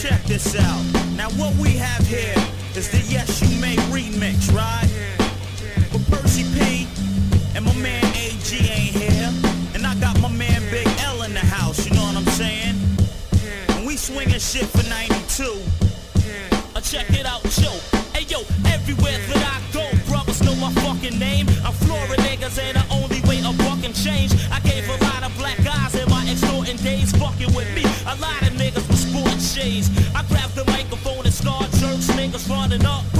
check this out. Now what we have here is the Yes You May remix, right? But Percy P and my man AG ain't here. And I got my man Big L in the house, you know what I'm saying? And we swinging shit for 92. Check it out, yo. Hey yo, everywhere that I go, brothers know my fucking name. I'm Florida niggas and the only way a buckin' change. I gave a lot of black guys in my extorting days fucking with me. A lot of niggas with sporting shades. I grabbed the microphone and started jerks, niggas running up.